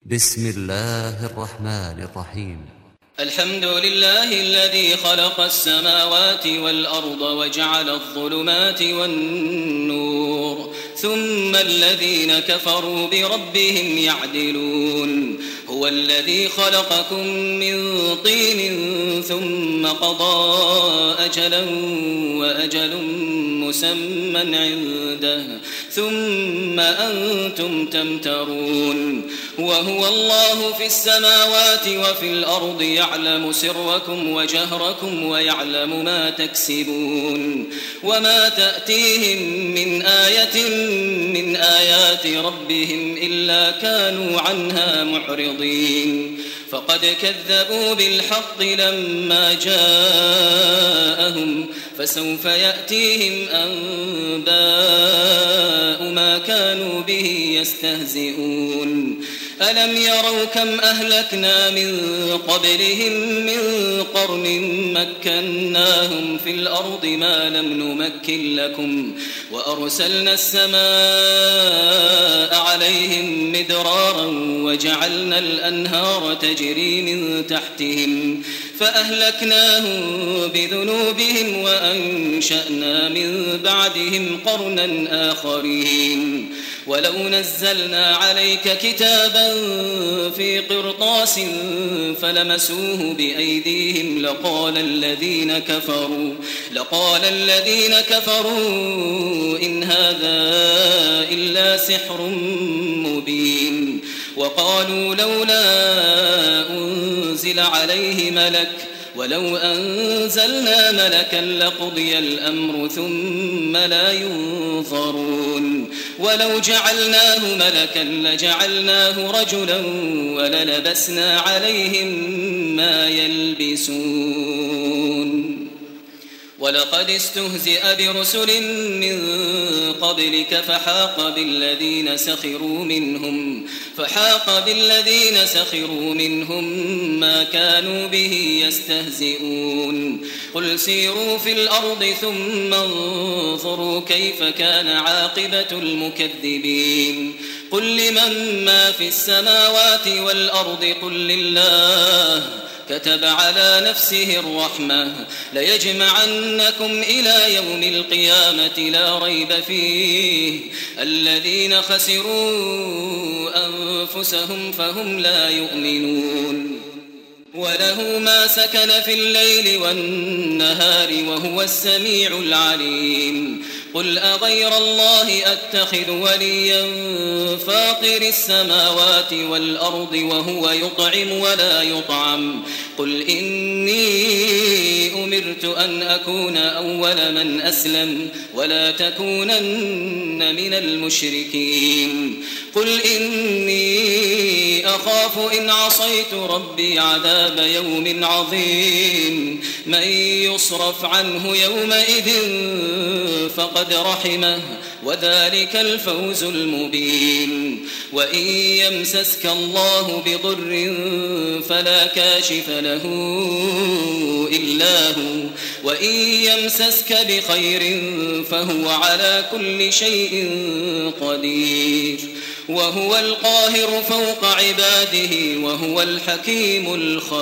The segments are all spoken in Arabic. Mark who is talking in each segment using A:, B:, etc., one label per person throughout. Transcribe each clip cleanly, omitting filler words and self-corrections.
A: بسم الله الرحمن الرحيم.
B: الحمد لله الذي خلق السماوات والأرض وجعل الظلمات والنور ثم الذين كفروا بربهم يعدلون. هو الذي خلقكم من طين ثم قضى أجلا وأجل مسمى عنده ثم أنتم تمترون. وهو الله في السماوات وفي الأرض يعلم سركم وجهركم ويعلم ما تكسبون. وما تأتيهم من آية من آيات ربهم إلا كانوا عنها معرضين. فقد كذبوا بالحق لما جاءهم فسوف يأتيهم أنباء ما كانوا به يستهزئون. ألم يروا كم أهلكنا من قبلهم من قرن مكناهم في الأرض ما لم نمكن لكم وأرسلنا السماء عليهم مدرارا وجعلنا الأنهار تجري من تحتهم فأهلكناهم بذنوبهم وأنشأنا من بعدهم قرنا آخرين. ولو نزلنا عليك كتابا في قرطاس فلمسوه بأيديهم لقال الذين كفروا إن هذا إلا سحر مبين. وقالوا لولا أنزل عليه ملك ولو أنزلنا ملكا لقضي الأمر ثم لا ينظرون. ولو جعلناه ملكا لجعلناه رجلا وللبسنا عليهم ما يلبسون. ولقد استهزئ برسل من قبلك فحاق بالذين سخروا منهم ما كانوا به يستهزئون. قل سيروا في الأرض ثم انظروا كيف كان عاقبة المكذبين. قل لمن ما في السماوات والأرض قل لله كتب على نفسه الرحمة ليجمعنكم إلى يوم القيامة لا ريب فيه الذين خسروا أنفسهم فهم لا يؤمنون. وله ما سكن في الليل والنهار وهو السميع العليم. قل أغير الله أتخذ وليا فاطر السماوات والأرض وهو يطعم ولا يطعم. قل إني أمرت أن أكون أول من أسلم ولا تكونن من المشركين. قل إني أخاف إن عصيت ربي عذاب يوم عظيم. من يصرف عنه يومئذ فقد رحمه وذلك الفوز المبين. وإن يمسسك الله بضر فلا كاشف له إلا هو وإن يمسسك بخير فهو على كل شيء قدير. وهو القاهر فوق عباده وهو الحكيم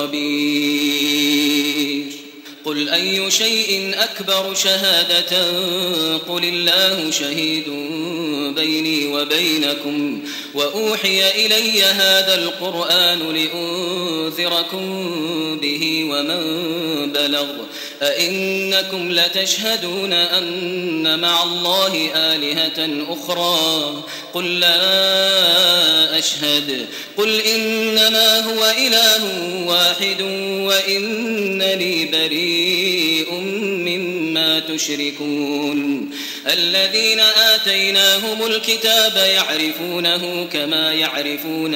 B: الخبير. قل أي شيء أكبر شهادة قل الله شهيد بيني وبينكم وأوحي إلي هذا القرآن لأنذركم به ومن بلغ أئنكم لتشهدون أن مع الله آلهة أخرى قل لا أشهد. قل إنما هو إله واحد وإنني بريء مما تشركون. الذين آتيناهم الكتاب يعرفونه كما يعرفون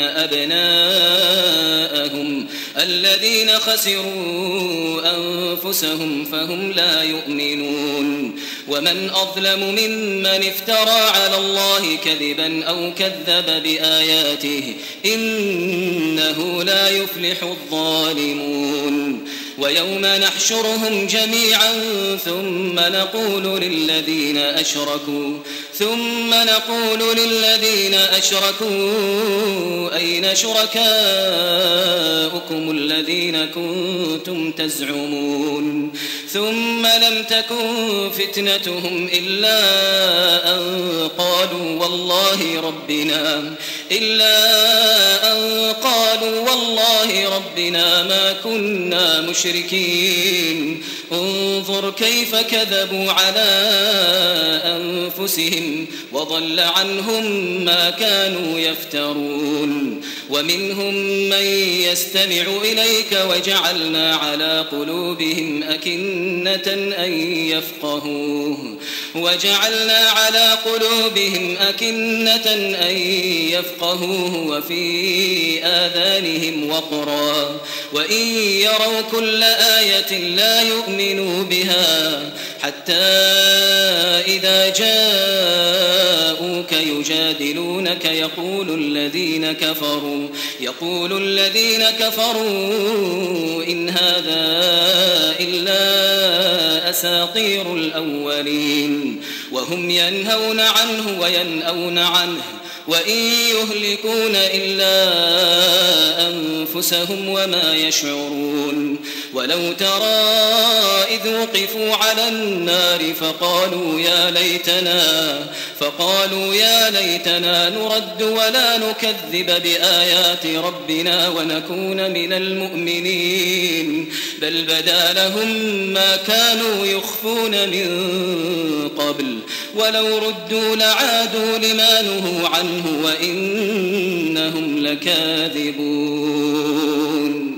B: أبناءهم الذين خسروا أنفسهم فهم لا يؤمنون. ومن أظلم ممن افترى على الله كذبا أو كذب بآياته إنه لا يفلح الظالمون. ويوم نحشرهم جميعا ثم نقول ثم نقول للذين أشركوا أين شركاؤكم الذين كنتم تزعمون ثم لم تكن فتنتهم إلا أن قالوا والله ربنا ما كنا مشركين انظر كيف كذبوا على أنفسهم وضل عنهم ما كانوا يفترون ومنهم من يستمع إليك وجعلنا على قلوبهم أكنة أن يفقهوه وفي آذانهم وقرا وإن يروا كل آية لا يؤمنوا بها حتى إذا جاءوك يجادلونك يقول الذين كفروا إن هذا إلا أساطير الأولين وهم ينهون عنه وينأون عنه وإن يهلكون إلا أنفسهم وما يشعرون ولو ترى إذ وقفوا على النار فقالوا يا ليتنا نرد ولا نكذب بآيات ربنا ونكون من المؤمنين بل بدا لهم ما كانوا يخفون من قبل ولو ردوا لعادوا لما نهوا عنه وإنهم لكاذبون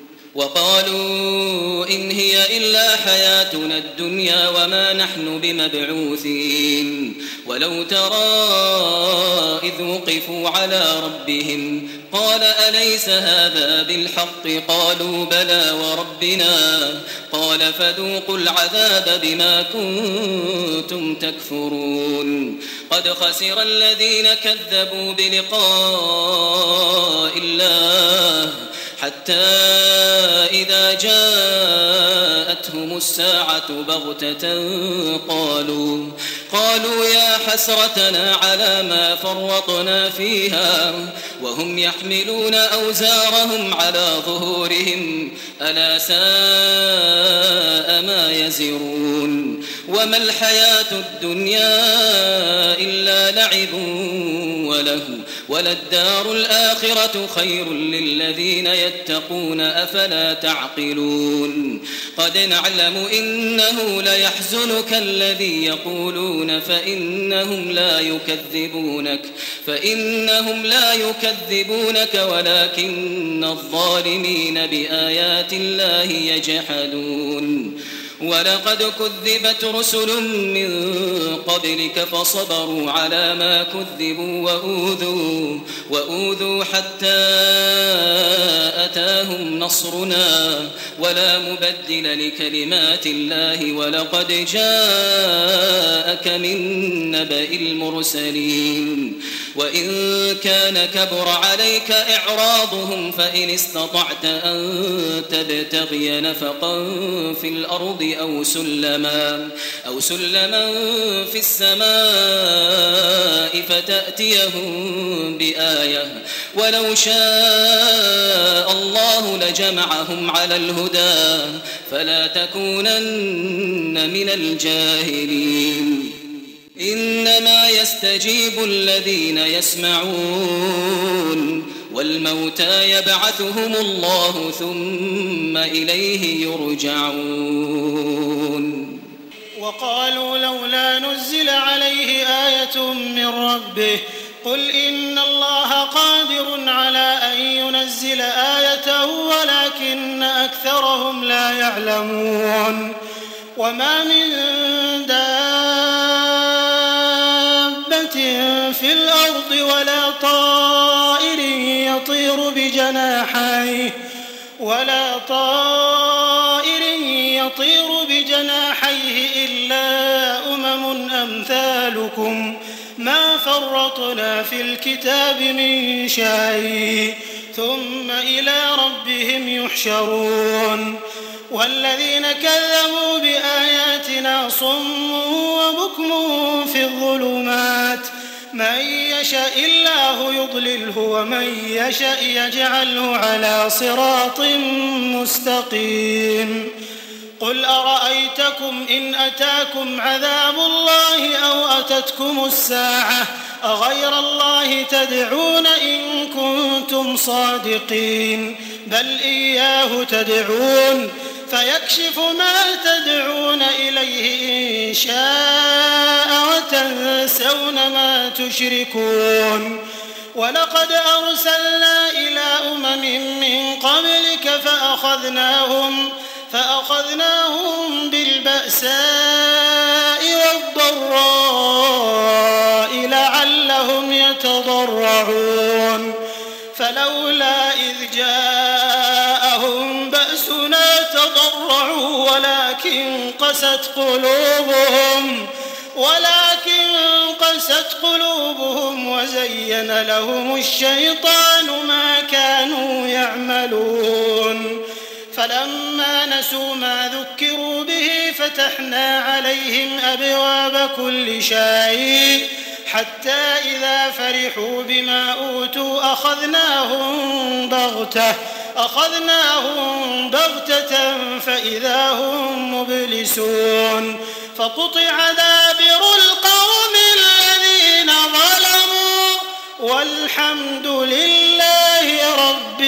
B: وقالوا إن هي إلا حياتنا الدنيا وما نحن بمبعوثين ولو ترى إذ وقفوا على ربهم قال أليس هذا بالحق قالوا بلى وربنا قال فذوقوا العذاب بما كنتم تكفرون قد خسر الذين كذبوا بلقاء الله حتى إذا جاءتهم الساعة بغتة قالوا يا حسرتنا على ما فرطنا فيها وهم يحملون أوزارهم على ظهورهم ألا ساء ما يزرون وما الحياة الدنيا إلا لعب وله وللدار الآخرة خير للذين يتقون أفلا تعقلون قد نعلم إنه ليحزنك الذي يقولون فإنهم لا يكذبونك ولكن الظالمين بآيات الله يجحدون ولقد كذبت رسل من قبلك فصبروا على ما كذبوا وأوذوا حتى أتاهم نصرنا ولا مبدل لكلمات الله ولقد جاءك من نبأ المرسلين وإن كان كبر عليك إعراضهم فإن استطعت أن تبتغي نفقا في الأرض أو سلما في السماء فتأتيهم بآية ولو شاء الله لجمعهم على الهدى فلا تكونن من الجاهلين إنما يستجيب الذين يسمعون والموتى يبعثهم الله ثم إليه يرجعون
C: وقالوا لولا نزل عليه آية من ربه قل إن الله قادر على أن ينزل آية ولكن أكثرهم لا يعلمون وما من دابة في الأرض ولا طائر يطير بجناحيه إلا أمم أمثالكم ما فرطنا في الكتاب من شيء ثم إلى ربهم يحشرون والذين كذبوا بآياتنا صم وبكم في الظلمات من يشاء الله يضلله ومن يشاء يجعله على صراط مستقيم قل أرأيتكم إن أتاكم عذاب الله أو أتتكم الساعة أغير الله تدعون إن كنتم صادقين بل إياه تدعون فيكشف ما تدعون إليه إن شاء وتنسون ما تشركون ولقد أرسلنا إلى أمم من قبلك فأخذناهم بالبأساء والضراء لعلهم يتضرعون فلولا إذ جاءهم بأسنا تضرعوا ولكن قست قلوبهم وزين لهم الشيطان ما كانوا يعملون فلما نسوا ما ذكروا به فتحنا عليهم أبواب كل شيء حتى إذا فرحوا بما أوتوا أخذناهم بغتة فإذا هم مبلسون فقطع دابر القوم الذين ظلموا والحمد لله رب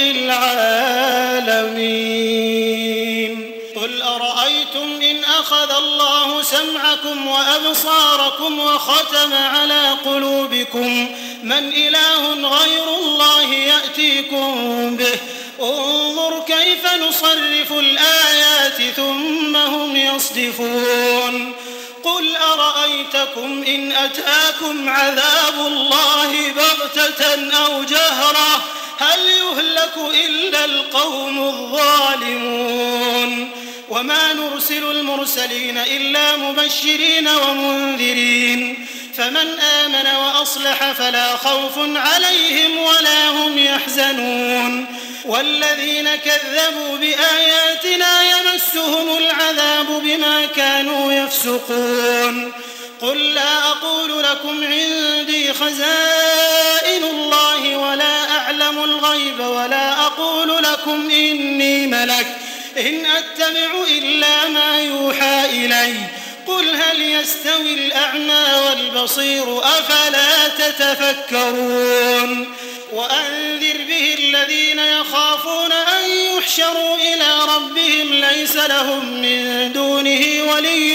C: العالمين قل أرأيتم إن أخذ الله سمعكم وأبصاركم وختم على قلوبكم من إله غير الله يأتيكم به انظر كيف نصرف الآيات ثم هم يصدفون قل أرأيتكم إن أتاكم عذاب الله بغتة أو جهرة هل يهلك إلا القوم الظالمون وما نرسل المرسلين إلا مبشرين ومنذرين فمن آمن وأصلح فلا خوف عليهم ولا هم يحزنون والذين كذبوا بآياتنا يمسهم العذاب بما كانوا يفسقون قل لا أقول لكم عندي خزائن الله ولا أعلم الغيب ولا أقول لكم إني ملك إن أتبع إلا ما يوحى إلي قل هل يستوي الأعمى والبصير أفلا تتفكرون وأنذر به الذين يخافون أن يحشروا إلى ربهم ليس لهم من دونه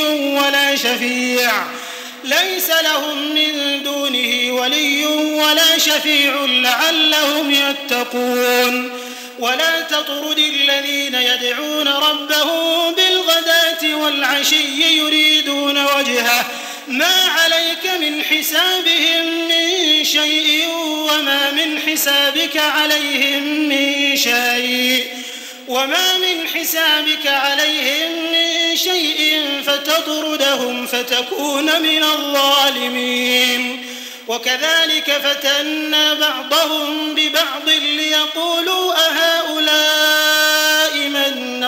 C: ولي ولا شفيع لعلهم يتقون ولا تطرد الذين يدعون ربهم بالغداة والعشي يريدون وجهه ما عليك من حسابهم من شيء وما من حسابك عليهم من شيء فتطردهم فتكون من الظالمين وكذلك فتنا بعضهم ببعض ليقولوا أهؤلاء من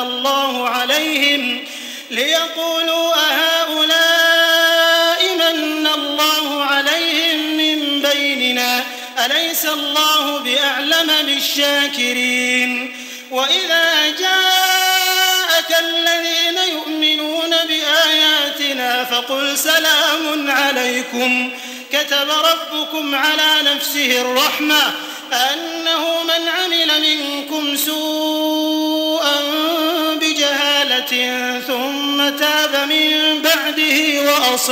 C: الله عليهم من بيننا أليس الله بأعلم بالشاكرين وإذا جاءك الذين يؤمنون بآياتنا فقل سلام عليكم كتب ربكم على نفسه الرحمة أنه من عمل منكم سوءا بجهالة ثم تاب من بعده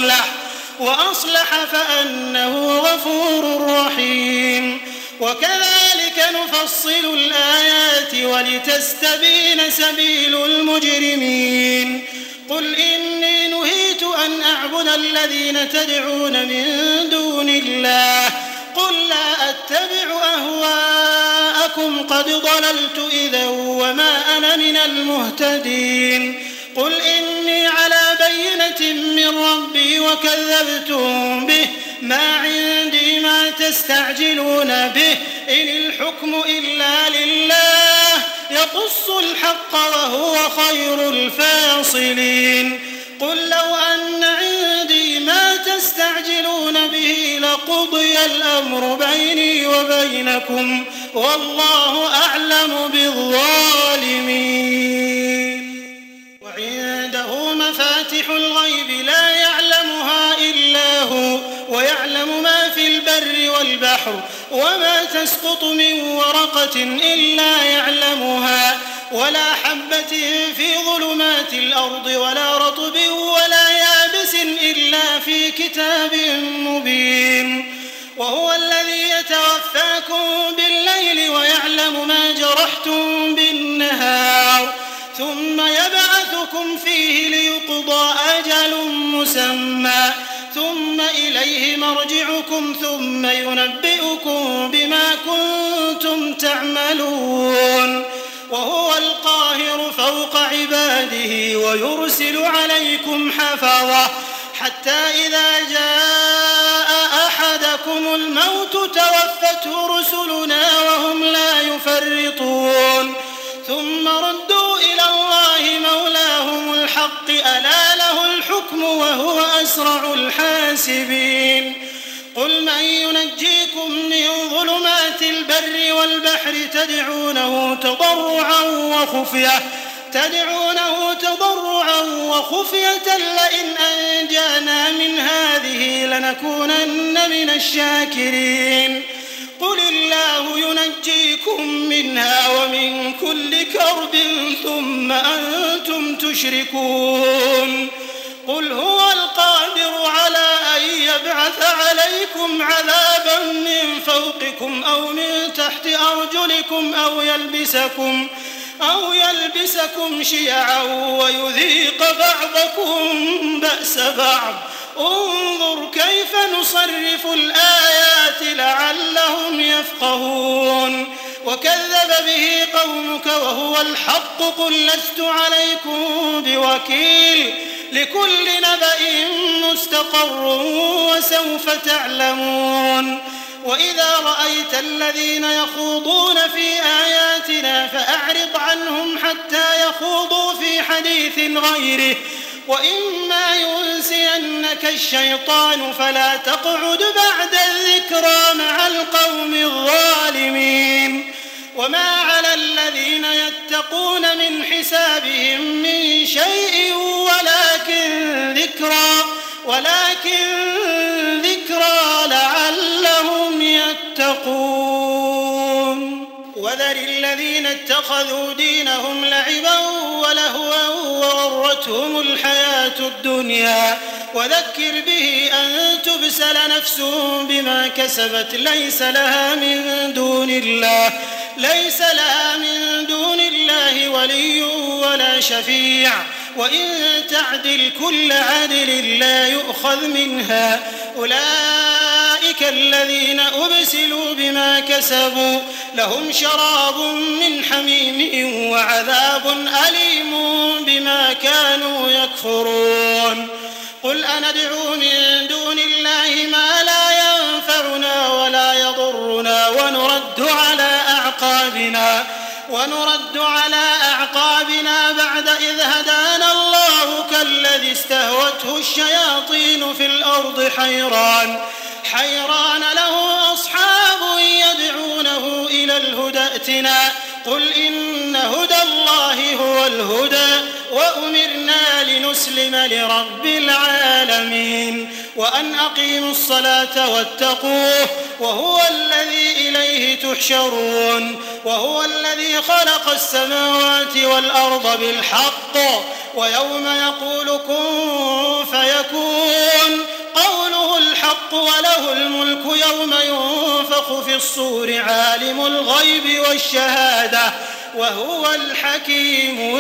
C: وأصلح فأنه غفور رحيم وكذلك نفصل الآيات ولتستبين سبيل المجرمين قل إني نهيت أن أعبد الذين تدعون من دون الله قل لا أتبع أهواءكم قد ضللت إذا وما أنا من المهتدين قل إني على بينة من ربي وكذبتم به ما عندي ما تستعجلون به إن الحكم إلا لله يقص الحق وهو خير الفاصلين قل لو أن عندي ما تستعجلون به لقضي الأمر بيني وبينكم والله أعلم بالظالمين وعنده مفاتح الغيب لا يعلمها إلا هو ويعلم ما في البر والبحر وما تسقط من ورقة إلا يعلمها ولا حبة في ظلمات الأرض ولا رطب ولا يابس إلا في كتاب مبين وهو الذي يتوفاكم بالليل ويعلم ما جرحتم بالنهار ثم يبعثكم فيه ليقضى أجل مسمى ثم إليه مرجعكم ثم ينبئكم بما كنتم تعملون وهو القاهر فوق عباده ويرسل عليكم حفظة حتى إذا جاء أحدكم الموت توفته رسلنا وهم لا يفرطون ثم ردوا إلى الله مولاهم الحق ألا له الحكم وهو أسرع الحاسبين قل من ينجيكم من ظلمات البر والبحر تدعونه تضرعا وخفية لئن أنجانا من هذه لنكونن من الشاكرين قل الله ينجيكم منها ومن كل كرب ثم أنتم تشركون قل هو القادر على أن يبعث عليكم عذابا من فوقكم أو من تحت أرجلكم أو يلبسكم شيعا ويذيق بعضكم بأس بعض انظر كيف نصرف الآيات لعلهم يفقهون وكذب به قومك وهو الحق قل لست عليكم بوكيل لكل نبأ مستقر وسوف تعلمون وإذا رأيت الذين يخوضون في آياتنا فأعرض عنهم حتى يخوضوا في حديث غيره وإما ينسينك الشيطان فلا تقعد بعد الذكرى مع القوم الظالمين وما على الذين يتقون من حسابهم من شيء ولكن ذكرى لعلهم يتقون وذر الذين اتخذوا دينهم لعبا ولهوا وغرتهم الحياة الدنيا وذكر به أن تبسل نفس بما كسبت ليس لها من دون الله ولي ولا شفيع وإن تعدل كل عدل لا يؤخذ منها أولئك الذين أبسلوا بما كسبوا لهم شراب من حميم وعذاب أليم بما كانوا يكفرون قل أندعو من دون الله ما لا ينفعنا ولا يضرنا ونرد على أعقابنا بعد إذ هدانا الله كالذي استهوته الشياطين في الأرض حيران له أصحاب يدعونه إلى الهدى ائتنا قل إن هدى الله هو الهدى وأمرنا لنسلم لرب العالمين وأن أقيموا الصلاة واتقوه وهو الذي إليه تحشرون وهو الذي خلق السماوات والأرض بالحق ويوم يقول كن فيكون قوله الحق وله الملك يوم ينفخ في الصور عالم الغيب والشهادة وهو الحكيم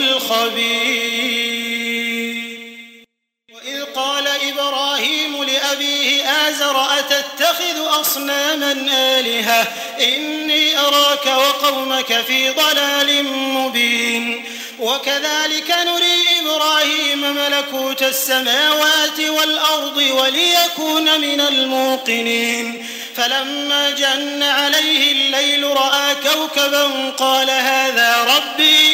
C: الخبير وإذ قال إبراهيم لأبيه آزر أتتخذ أصناما آلهة إني أراك وقومك في ضلال مبين وكذلك نري إبراهيم ملكوت السماوات والأرض وليكون من الموقنين فلما جن عليه الليل رأى كوكبا قال هذا ربي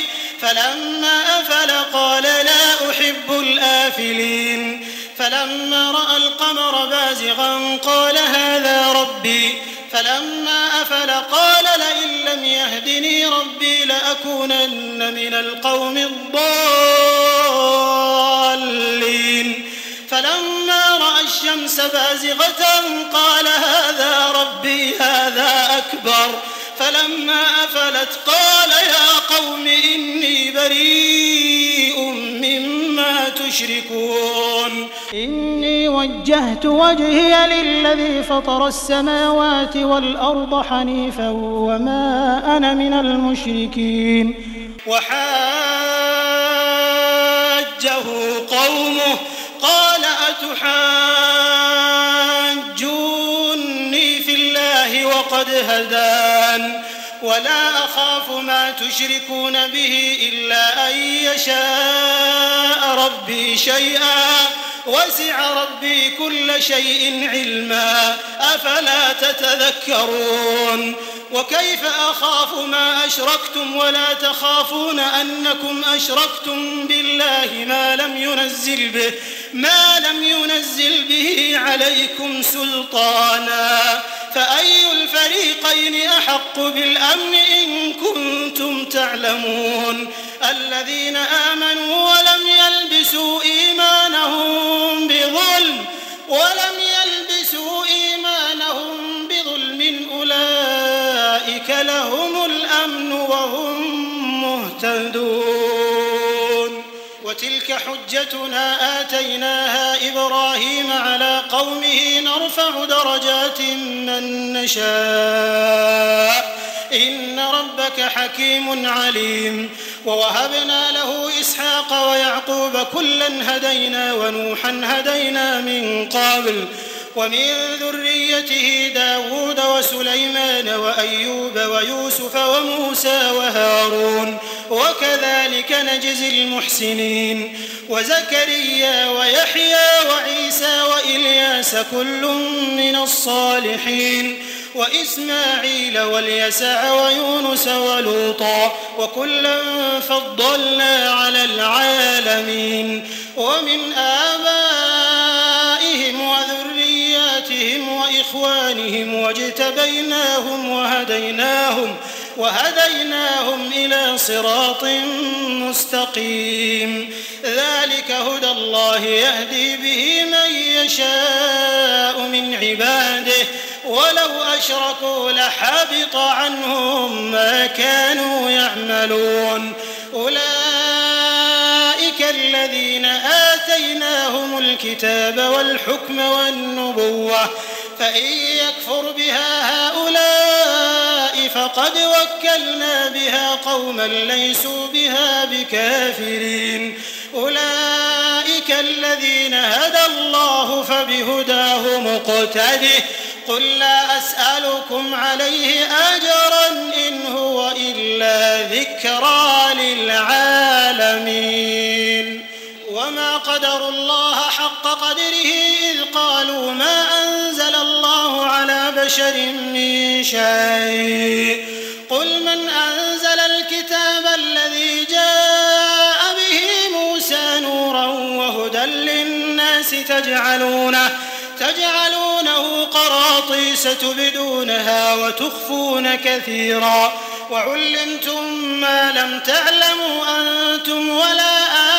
C: فلما أفل قال لا أحب الآفلين فلما رأى القمر بازغا قال هذا ربي فلما أفل قال لئن لم يهدني ربي لأكونن من القوم الضالين فلما رأى الشمس بازغة قال هذا ربي هذا أكبر فلما أفلت قال يا قوم إني بريء مما تشركون إني وجهت وجهي للذي فطر السماوات والأرض حنيفا وما أنا من المشركين وحاجه قومه قال أتحاجوني في الله وقد هدان ولا أخاف ما تشركون به إلا أن يشاء ربي شيئا وسع ربي كل شيء علما أفلا تتذكرون وكيف أخاف ما أشركتم ولا تخافون أنكم أشركتم بالله ما لم ينزل به عليكم سلطانا فأي الفريقين أحق بالأمن إن كنتم تعلمون الذين آمنوا ولم يلبسوا إيمانهم بظلم أولئك لهم الأمن وهم مهتدون وتلك حجتنا آتيناها إبراهيم على قومه نرفع درجات من نشاء إن ربك حكيم عليم ووهبنا له إسحاق ويعقوب كلا هدينا ونوحا هدينا من قبل ومن ذريته داود وسليمان وأيوب ويوسف وموسى وهارون وكذلك نجزي المحسنين وزكريا ويحيى وعيسى وإلياس كل من الصالحين وإسماعيل واليسع ويونس ولوطا وكلا فضلنا على العالمين ومن آبائهم وذرياتهم وإخوانهم واجتبيناهم وهديناهم إلى صراط مستقيم ذلك هدى الله يهدي به من يشاء من عباده ولو أشركوا لحبط عنهم ما كانوا يعملون أولئك الذين آتيناهم الكتاب والحكم والنبوة فإن يكفر بها هؤلاء فقد وكلنا بها قوما ليسوا بها بكافرين أولئك الذين هدى الله فبهداه مقتده قل لا أسألكم عليه أجرا إن هو إلا ذكرى للعالمين وما قدروا الله حق قدره إذ قالوا ما أنزل الله على بشر من شيء قل من أنزل الكتاب الذي جاء به موسى نورا وهدى للناس تجعلونه قراطيس تبدونها وتخفون كثيرا وعلمتم ما لم تعلموا أنتم ولا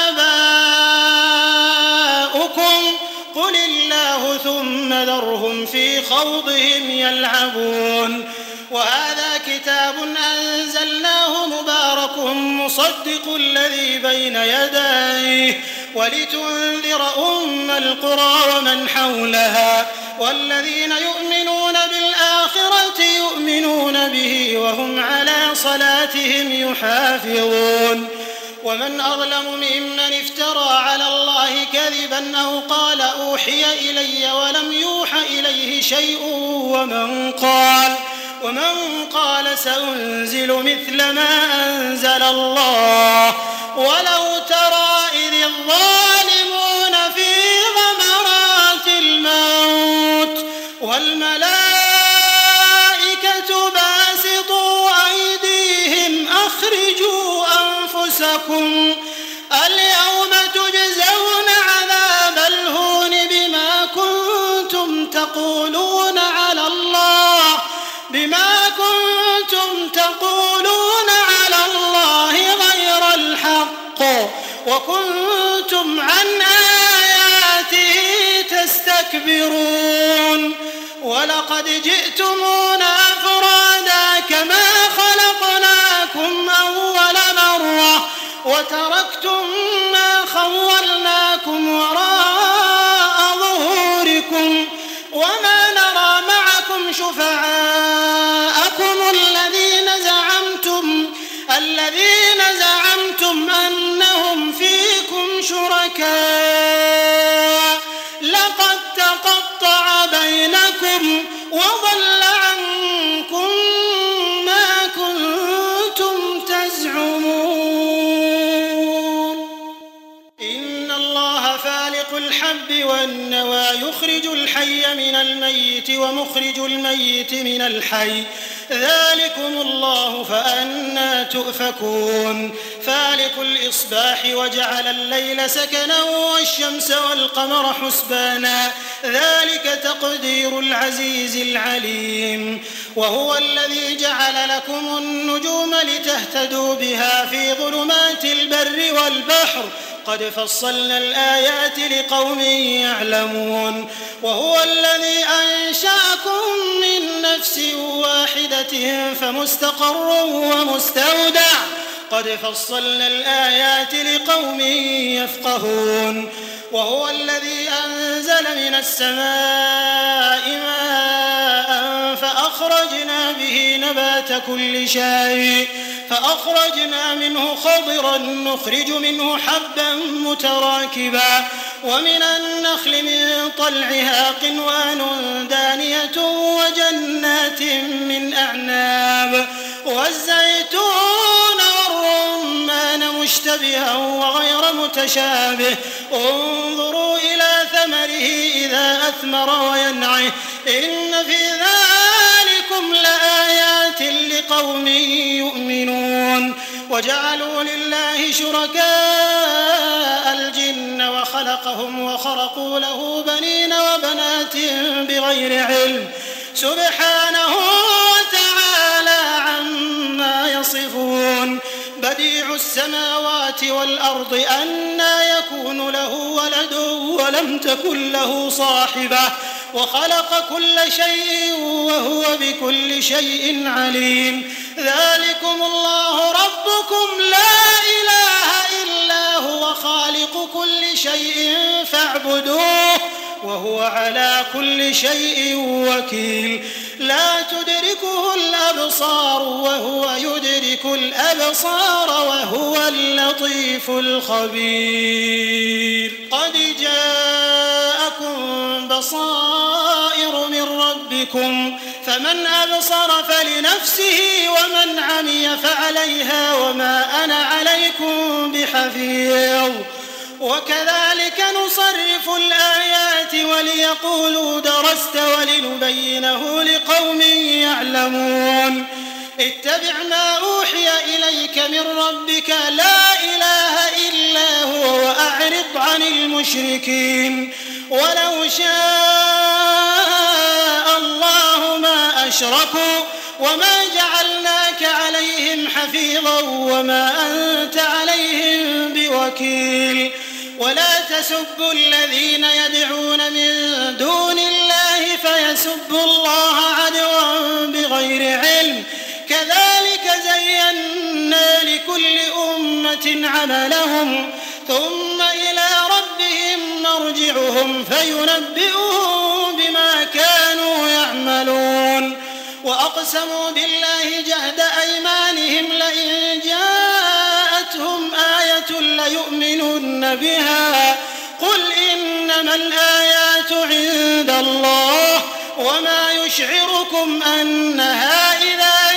C: آباؤكم قل الله ثم ذرهم في خوضهم يلعبون وهذا كتاب أنزلناه مبارك مصدق الذي بين يديه ولتنذر أم القرى ومن حولها والذين يؤمنون بالآخرة يؤمنون به وهم على صلاتهم يحافظون ومن أظلم ممن افترى على الله كذبا أو قال أوحي إلي ولم يوحى إليه شيء ومن قال سأنزل مثل ما أنزل الله ولو ترى إذ الظالمون في غمرات الموت والملائكة باسطوا أيديهم أخرجوا أنفسكم أنفسكم اليوم تجزون عذاب الهون بما كنتم تقولون على الله غير الحق وكنتم عن آياته تستكبرون ولقد جئتمونا فرادا كما خلقناكم أول مرة وتركتم ما خولناكم وراء ظهوركم وما نرى معكم شفعاءكم الذين زعمتم أنهم فيكم شركاء لقد تقطع بينكم وضل عنكم ما كنتم تزعمون إن الله فالق الحب والنوى يخرج الحي من الميت ومخرج الميت من الحي ذلكم الله فأنى تؤفكون فالق الإصباح وجعل الليل سكنا والشمس والقمر حسبانا ذلك تقدير العزيز العليم وهو الذي جعل لكم النجوم لتهتدوا بها في ظلمات البر والبحر قد فصلنا الآيات لقوم يعلمون وهو الذي أنشأكم من نفس واحدة فمستقر ومستودع قد فصلنا الآيات لقوم يفقهون وهو الذي أنزل من السماء ماء فأخرجنا به نبات كل شيء فأخرجنا منه خضرا نخرج منه حبا متراكبا ومن النخل من طلعها قنوان دانية وجنات من أعناب والزيتون والرمان مشتبها وغير متشابه انظروا إلى ثمره إذا أثمر وينعه إن في ذلكم لآيات لقوم يؤمنون وجعلوا لله شركاء الجن وخلقهم وخرقوا له بنين وبنات بغير علم سبحانه وتعالى عما يصفون بديع السماوات والأرض أنى يكون له ولد ولم تكن له صاحبة وخلق كل شيء وهو بكل شيء عليم ذلكم الله ربكم لا إله إلا هو خالق كل شيء فاعبدوه وهو على كل شيء وكيل لا تدركه الأبصار وهو يدرك الأبصار وهو اللطيف الخبير قد جاءكم بصائر من ربكم فمن أبصر فلنفسه ومن عمي فعليها وما أنا عليكم بحفيظ وكذلك نصرف الآيات وليقولوا درست ولنبينه لقوم يعلمون اتبع ما أوحي إليك من ربك لا إله إلا هو وأعرض عن المشركين ولو شاء الله ما أشركوا وما جعلناك عليهم حفيظا وما أنت عليهم بوكيل ولا تسبوا الذين يدعون من دون الله فيسبوا الله عدوا بغير علم كذلك زينا لكل أمة عملهم ثم إلى ربهم مرجعهم فينبئهم بما كانوا يعملون وأقسموا بالله جهد أيمانهم لئن جاءتهم آية ليؤمنن بها قل إنما الآيات عند الله وما يشعركم أنها إذا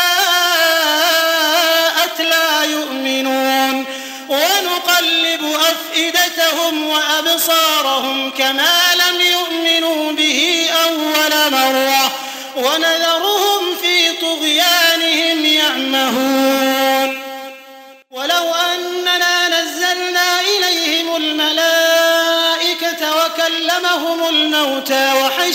C: جاءت لا يؤمنون ونقلب أفئدتهم وأبصارهم كما لم يؤمنوا به أول مرة ونذرهم في طغيانهم يعمهون ولو أن وعلمهم الموتى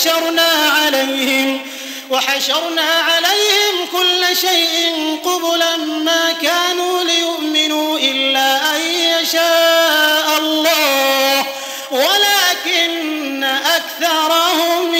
C: وحشرنا عليهم كل شيء قبلا ما كانوا ليؤمنوا إلا أن يشاء الله ولكن أكثرهم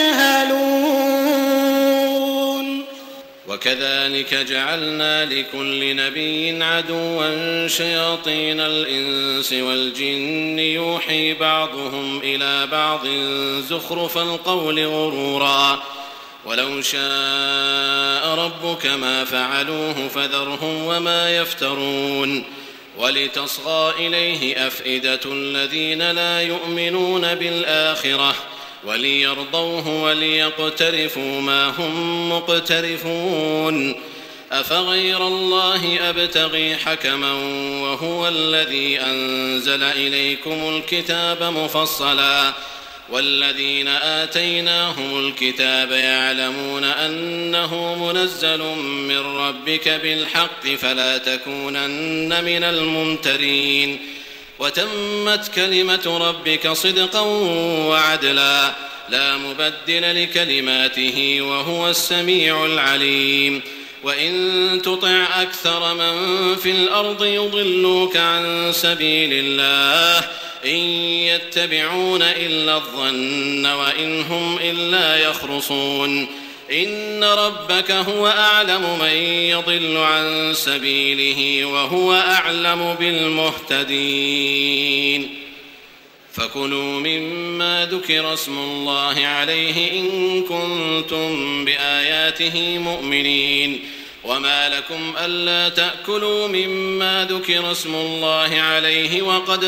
C: يجهلون.
D: وكذلك جعلنا لكل نبي عدوا شياطين الإنس والجن يوحي بعضهم إلى بعض زخرف القول غرورا ولو شاء ربك ما فعلوه فذرهم وما يفترون ولتصغى إليه أفئدة الذين لا يؤمنون بالآخرة وليرضوه وليقترفوا ما هم مقترفون أفغير الله أبتغي حكما وهو الذي أنزل إليكم الكتاب مفصلا والذين آتيناهم الكتاب يعلمون أنه منزل من ربك بالحق فلا تكونن من الممترين وتمت كلمة ربك صدقا وعدلا لا مبدل لكلماته وهو السميع العليم وإن تطع أكثر من في الأرض يضلوك عن سبيل الله إن يتبعون إلا الظن وإن هم إلا يخرصون إن ربك هو أعلم من يضل عن سبيله وهو أعلم بالمهتدين فكلوا مما ذكر اسم الله عليه إن كنتم بآياته مؤمنين وما لكم ألا تأكلوا مما ذكر اسم الله عليه وقد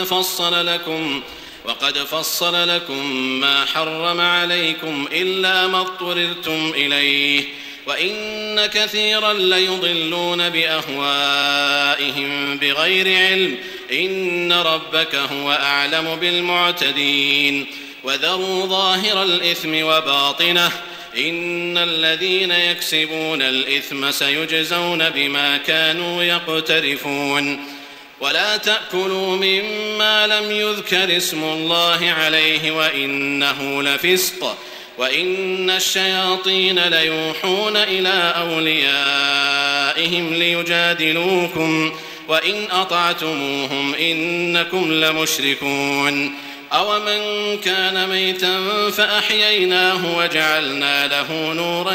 D: فصل لكم ما حرم عليكم إلا ما اضطررتم إليه وإن كثيرا ليضلون بأهوائهم بغير علم إن ربك هو أعلم بالمعتدين وذروا ظاهر الإثم وباطنه إن الذين يكسبون الإثم سيجزون بما كانوا يقترفون ولا تأكلوا مما لم يذكر اسم الله عليه وإنه لفسق وإن الشياطين ليوحون إلى أوليائهم ليجادلوكم وإن أطعتموهم إنكم لمشركون أومن كان ميتا فأحييناه وجعلنا له نورا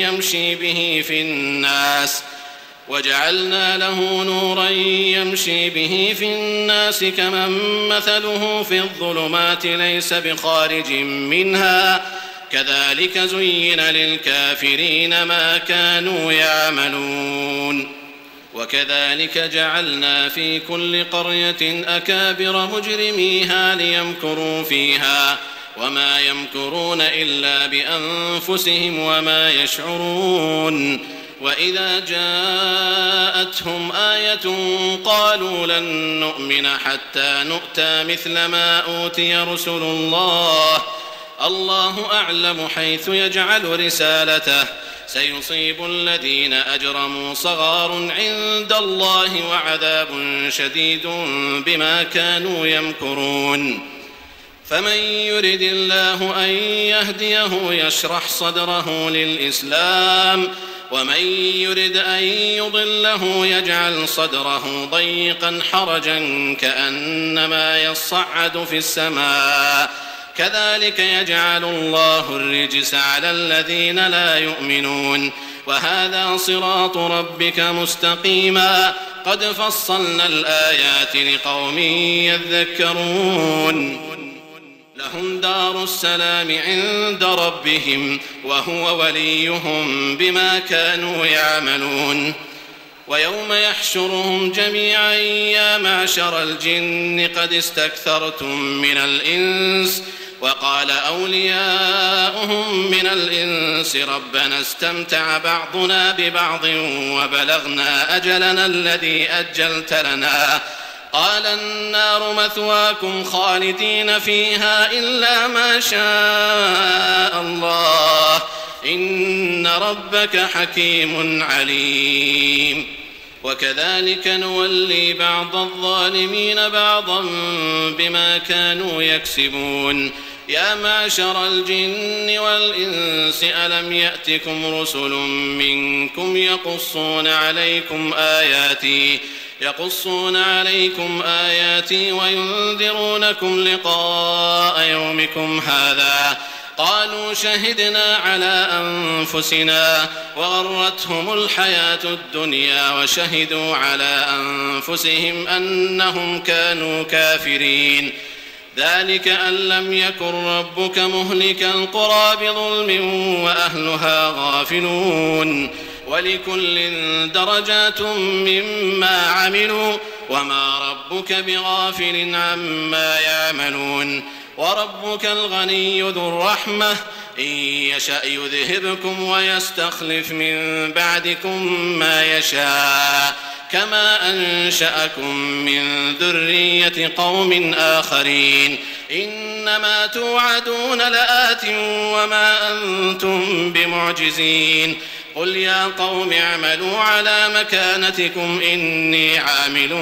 D: يمشي به في الناس كمن مثله في الظلمات ليس بخارج منها كذلك زين للكافرين ما كانوا يعملون وكذلك جعلنا في كل قرية أكابر مجرميها ليمكروا فيها وما يمكرون إلا بأنفسهم وما يشعرون وإذا جاءتهم آية قالوا لن نؤمن حتى نؤتى مثل ما أوتي رسل الله أعلم حيث يجعل رسالته سيصيب الذين أجرموا صغار عند الله وعذاب شديد بما كانوا يمكرون فمن يرد الله أن يهديه يشرح صدره للإسلام ومن يرد أن يضله يجعل صدره ضيقا حرجا كأنما يصعد في السماء كذلك يجعل الله الرجس على الذين لا يؤمنون وهذا صراط ربك مستقيما قد فصلنا الآيات لقوم يذكرون لهم دار السلام عند ربهم وهو وليهم بما كانوا يعملون ويوم يحشرهم جميعا يا معشر الجن قد استكثرتم من الإنس وقال أولياؤهم من الإنس ربنا استمتع بعضنا ببعض وبلغنا أجلنا الذي أجلت لنا قال النار مثواكم خالدين فيها إلا ما شاء الله إن ربك حكيم عليم وكذلك نولي بعض الظالمين بعضا بما كانوا يكسبون يا معشر الجن والإنس ألم يأتكم رسل منكم يقصون عليكم آياتي وينذرونكم لقاء يومكم هذا قالوا شهدنا على أنفسنا وغرتهم الحياة الدنيا وشهدوا على أنفسهم أنهم كانوا كافرين ذلك أن لم يكن ربك مهلك القرى بظلم وأهلها غافلون ولكل درجات مما عملوا وما ربك بغافل عما يعملون وربك الغني ذو الرحمة إن يشأ يذهبكم ويستخلف من بعدكم ما يشاء كما أنشأكم من ذرية قوم آخرين إنما توعدون لآت وما أنتم بمعجزين قل يا قوم اعملوا على مكانتكم إني عامل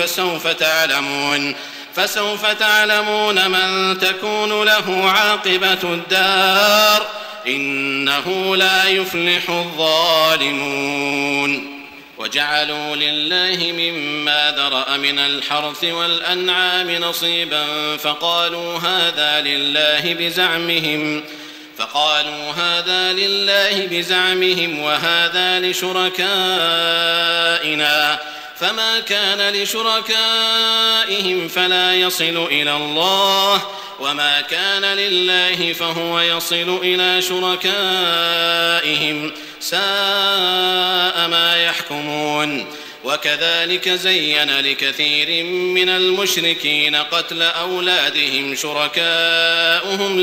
D: فسوف تعلمون من تكون له عاقبة الدار إنه لا يفلح الظالمون وجعلوا لله مما ذرأ من الحرث والأنعام نصيبا فقالوا هذا لله بزعمهم وهذا لشركائنا فما كان لشركائهم فلا يصل إلى الله وما كان لله فهو يصل إلى شركائهم ساء ما يحكمون وكذلك زين لكثير من المشركين قتل أولادهم شركاؤهم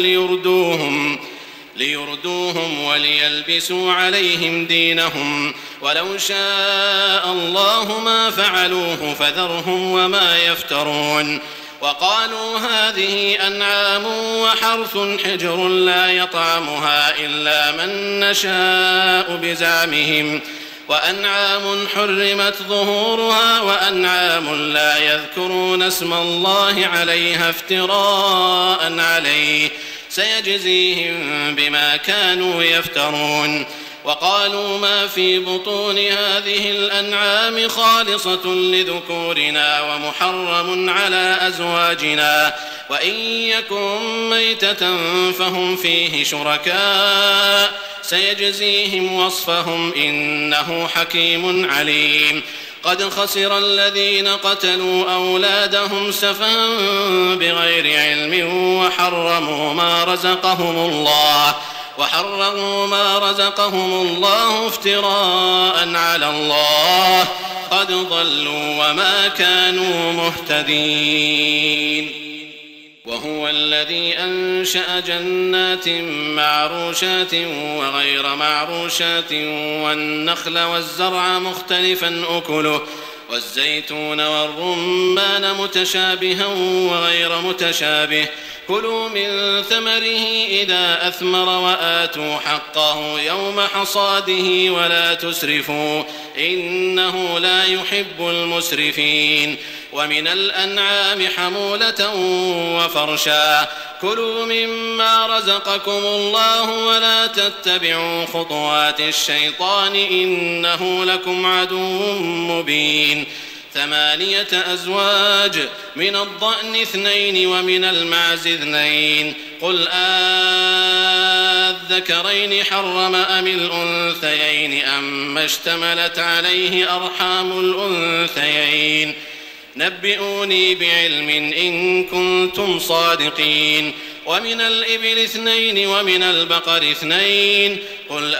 D: ليردوهم وليلبسوا عليهم دينهم ولو شاء الله ما فعلوه فذرهم وما يفترون وقالوا هذه أنعام وحرث حجر لا يطعمها إلا من نشاء بزعمهم وأنعام حرمت ظهورها وأنعام لا يذكرون اسم الله عليها افتراء عليه سيجزيهم بما كانوا يفترون وقالوا ما في بطون هذه الأنعام خالصة لذكورنا ومحرم على أزواجنا وإن يكن ميتة فهم فيه شركاء سيجزيهم وصفهم إنه حكيم عليم قد خسر الذين قتلوا أولادهم سفها بغير علم وحرموا ما رزقهم الله افتراء على الله قد ضلوا وما كانوا مهتدين وهو الذي أنشأ جنات معروشات وغير معروشات والنخل والزرع مختلفا أكله والزيتون والرمان متشابها وغير متشابه كلوا من ثمره إذا أثمر وآتوا حقه يوم حصاده ولا تسرفوا إنه لا يحب المسرفين ومن الأنعام حمولة وفرشا كلوا مما رزقكم الله ولا تتبعوا خطوات الشيطان إنه لكم عدو مبين 8 أزواج من الضأن 2 ومن المعز 2 قل أذكرين حرم أم الأنثيين أما اشتملت عليه أرحام الأنثيين نبئوني بعلم إن كنتم صادقين ومن الإبل 2 ومن البقر 2 قل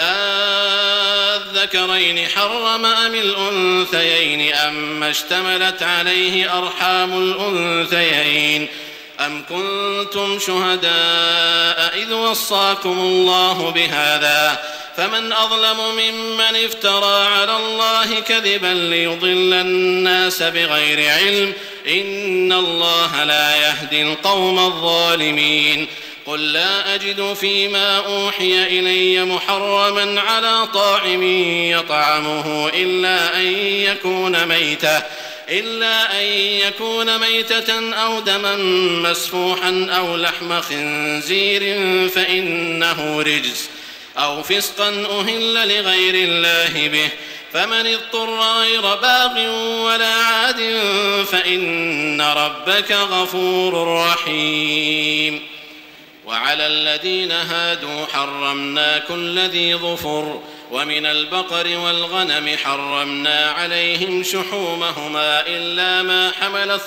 D: أذكرين حرم أم الأنثيين أما اشتملت عليه أرحام الأنثيين أم كنتم شهداء إذ وصاكم الله بهذا فمن أظلم ممن افترى على الله كذبا ليضل الناس بغير علم إن الله لا يهدي القوم الظالمين قل لا أجد فيما أوحي إلي محرما على طاعم يطعمه إلا أن إلا أن يكون ميتة أو دما مسفوحا أو لحم خنزير فإنه رجس أو فسقا أهل لغير الله به، فمن اضطر غير باغ ولا عاد فإن ربك غفور رحيم. وعلى الذين هادوا حرمنا كل ذي ظفر، ومن البقر والغنم حرمنا عليهم شحومهما إلا ما حملت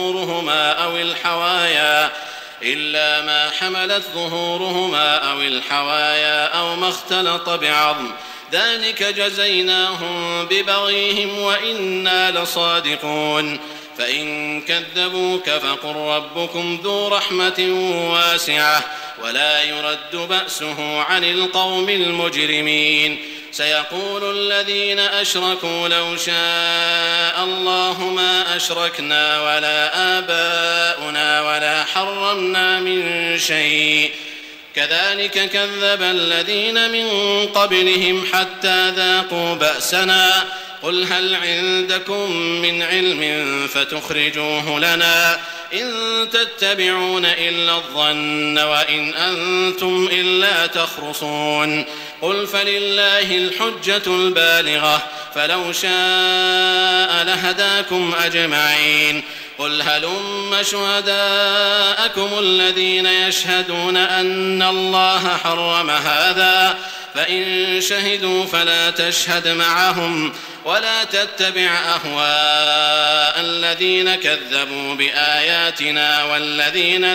D: ظهورهما أو الحوايا أو ما اختلط بعظم، ذلك جزيناهم ببغيهم وإنا لصادقون. فإن كذبوك فقل ربكم ذو رحمة واسعة ولا يرد بأسه عن القوم المجرمين. سيقول الذين أشركوا لو شاء الله ما أشركنا ولا آباؤنا ولا حرمنا من شيء، كذلك كذب الذين من قبلهم حتى ذاقوا بأسنا. قل هل عندكم من علم فتخرجوه لنا؟ إن تتبعون إلا الظن وإن أنتم إلا تخرصون. قل فلله الحجة البالغة فلو شاء لهداكم أجمعين. قل هلم شهداءكم الذين يشهدون أن الله حرم هذا، فإن شهدوا فلا تشهد معهم ولا تتبع أهواء الذين كذبوا بآياتنا والذين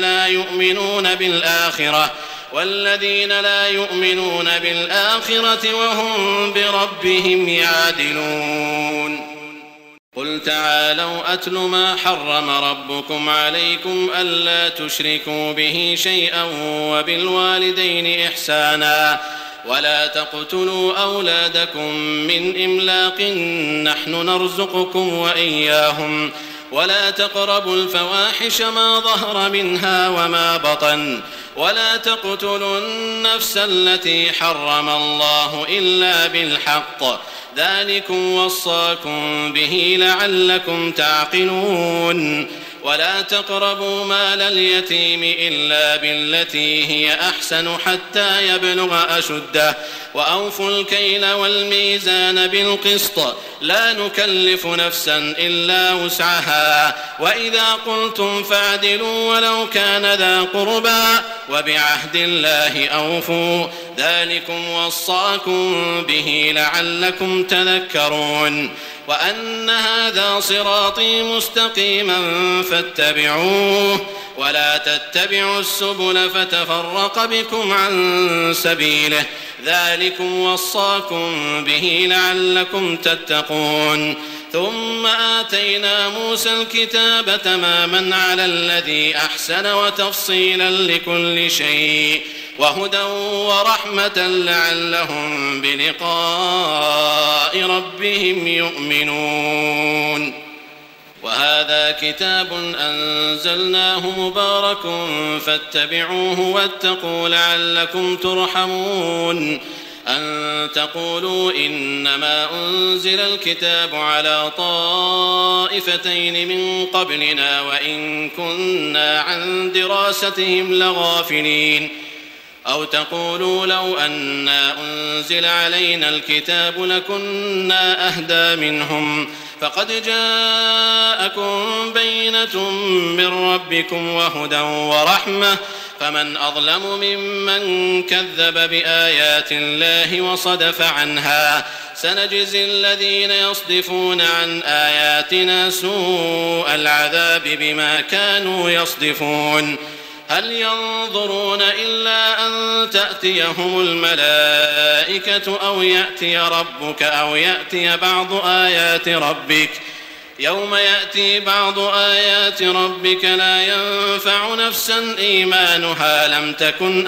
D: لا يؤمنون بالآخرة وهم بربهم يعدلون. قل تعالوا أتل ما حرم ربكم عليكم ألا تشركوا به شيئا وبالوالدين إحسانا ولا تقتلوا أولادكم من إملاق نحن نرزقكم وإياهم ولا تقربوا الفواحش ما ظهر منها وما بطن ولا تقتلوا النفس التي حرم الله إلا بالحق، ذلكم وصاكم به لعلكم تعقلون. ولا تقربوا مال اليتيم إلا بالتي هي أحسن حتى يبلغ أشده، وأوفوا الكيل والميزان بالقسط، لا نكلف نفسا إلا وسعها، وإذا قلتم فاعدلوا ولو كان ذا قربى، وبعهد الله أوفوا، ذلكم وصاكم به لعلكم تذكرون. وأن هذا صراطي مستقيما فاتبعوه ولا تتبعوا السبل فتفرق بكم عن سبيله، ذلكم وصاكم به لعلكم تتقون. ثم آتينا موسى الكتاب تماما على الذي أحسن وتفصيلا لكل شيء وهدى ورحمة لعلهم بلقاء ربهم يؤمنون. وهذا كتاب أنزلناه مبارك فاتبعوه واتقوا لعلكم ترحمون. أن تقولوا إنما أنزل الكتاب على طائفتين من قبلنا وإن كنا عن دراستهم لغافلين، أو تقولوا لو أنا أنزل علينا الكتاب لكنا أهدى منهم، فقد جاءكم بينة من ربكم وهدى ورحمة، فمن أظلم ممن كذب بآيات الله وصدف عنها. سنجزي الذين يصدفون عن آياتنا سوء العذاب بما كانوا يصدفون. هل ينظرون إلا أن تأتيهم الملائكة أو يأتي ربك أو يأتي بعض آيات ربك؟ يوم يأتي بعض آيات ربك لا ينفع نفسا إيمانها لم تكن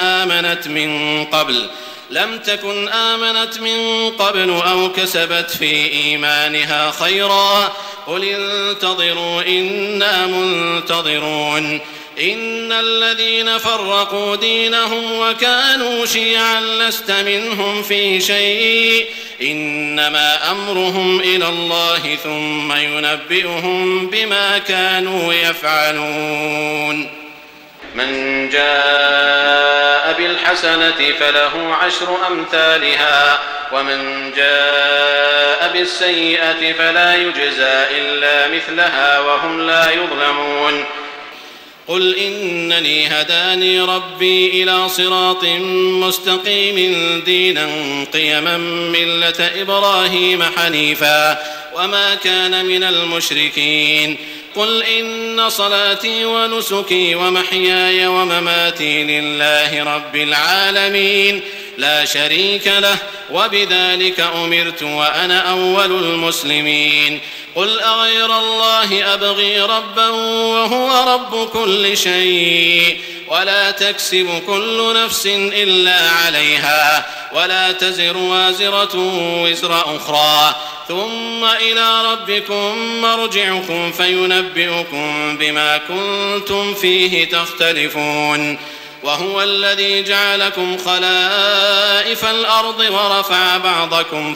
D: آمنت من قبل أو كسبت في إيمانها خيرا، قل انتظروا إنا منتظرون. إن الذين فرقوا دينهم وكانوا شيعا لست منهم في شيء إنما أمرهم إلى الله ثم ينبئهم بما كانوا يفعلون. من جاء بالحسنة فله 10 أمثالها ومن جاء بالسيئة فلا يجزى إلا مثلها وهم لا يظلمون. قل إنني هداني ربي إلى صراط مستقيم دينا قيما ملة إبراهيم حنيفا وما كان من المشركين. قل إن صلاتي ونسكي ومحياي ومماتي لله رب العالمين لا شريك له وبذلك أمرت وأنا أول المسلمين. قل أغير الله أبغي ربا وهو رب كل شيء ولا تكسب كل نفس إلا عليها ولا تزر وازرة وزر أخرى ثم إلى ربكم مرجعكم فينبئكم بما كنتم فيه تختلفون. وهو الذي جعلكم خلائف الأرض ورفع بعضكم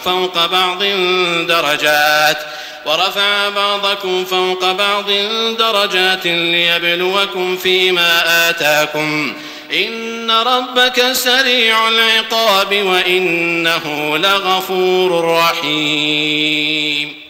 D: فوق بعض درجات ليبلوكم فيما آتاكم إن ربك سريع العقاب وإنه لغفور رحيم.